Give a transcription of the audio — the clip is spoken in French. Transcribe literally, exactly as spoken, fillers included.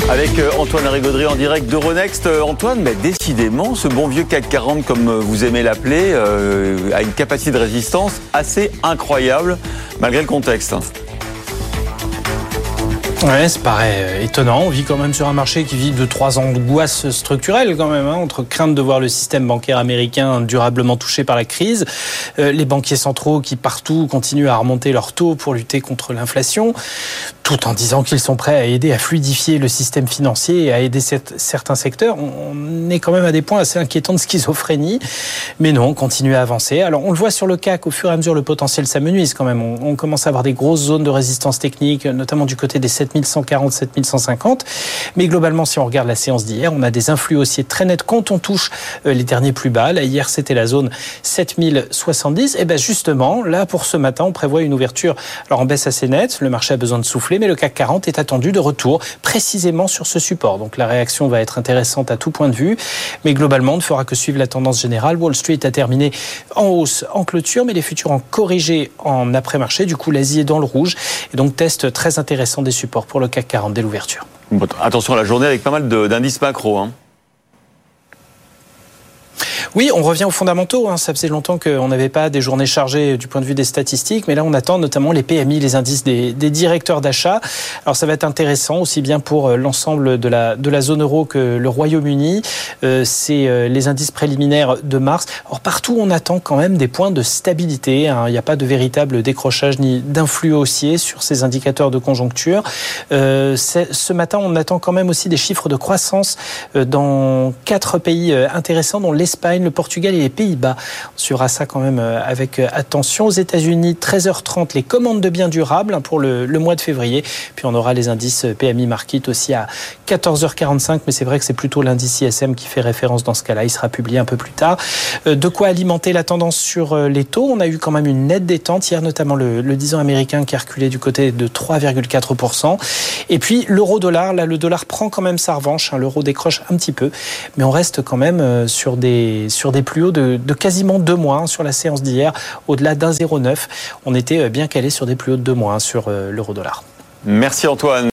Avec Antoine Larigauderie en direct d'Euronext. Antoine, mais décidément, ce bon vieux C A C quarante, comme vous aimez l'appeler, euh, a une capacité de résistance assez incroyable, malgré le contexte. Ouais, ça paraît étonnant. On vit quand même sur un marché qui vit de trois angoisses structurelles quand même, hein, entre crainte de voir le système bancaire américain durablement touché par la crise, euh, les banquiers centraux qui partout continuent à remonter leurs taux pour lutter contre l'inflation, tout en disant qu'ils sont prêts à aider à fluidifier le système financier et à aider cette, certains secteurs. On est quand même à des points assez inquiétants de schizophrénie, mais non, on continue à avancer. Alors on le voit sur le C A C, au fur et à mesure le potentiel s'amenuise quand même. On, on commence à avoir des grosses zones de résistance technique, notamment du côté des sept mille cent quarante, sept mille cent cinquante. Mais globalement, si on regarde la séance d'hier, on a des influx haussiers très nets quand on touche les derniers plus bas. Là, hier, c'était la zone sept mille soixante-dix. Et bien justement, là, pour ce matin, on prévoit une ouverture alors en baisse assez nette. Le marché a besoin de souffler, mais le C A C quarante est attendu de retour précisément sur ce support. Donc la réaction va être intéressante à tout point de vue. Mais globalement, on ne fera que suivre la tendance générale. Wall Street a terminé en hausse en clôture, mais les futurs ont corrigé en après-marché. Du coup, l'Asie est dans le rouge. Et donc, test très intéressant des supports pour le C A C quarante dès l'ouverture. Bon, attention à la journée avec pas mal de, d'indices macro. Hein. Oui, on revient aux fondamentaux. Hein. Ça faisait longtemps qu'on n'avait pas des journées chargées du point de vue des statistiques, mais là on attend notamment les P M I, les indices des, des directeurs d'achat. Alors ça va être intéressant aussi bien pour l'ensemble de la, de la zone euro que le Royaume-Uni. Euh, c'est euh, les indices préliminaires de mars. Alors partout on attend quand même des points de stabilité. Hein. Il n'y a pas de véritable décrochage ni d'influx haussier sur ces indicateurs de conjoncture. Euh, ce matin on attend quand même aussi des chiffres de croissance dans quatre pays intéressants, dont l'Espagne, le Portugal et les Pays-Bas. On suivra ça quand même avec attention. Aux États-Unis, treize heures trente, les commandes de biens durables pour le, le mois de février. Puis on aura les indices P M I Market aussi à quatorze heures quarante-cinq, mais c'est vrai que c'est plutôt l'indice I S M qui fait référence dans ce cas-là. Il sera publié un peu plus tard. De quoi alimenter la tendance sur les taux. On a eu quand même une nette détente hier, notamment le, le dix ans américain qui a reculé du côté de trois virgule quatre pour cent. Et puis l'euro-dollar, là le dollar prend quand même sa revanche. L'euro décroche un petit peu, mais on reste quand même sur des sur des plus hauts de, de quasiment deux mois hein, sur la séance d'hier, au-delà d'un zéro virgule neuf. On était bien calé sur des plus hauts de deux mois hein, sur euh, l'euro-dollar. Merci Antoine.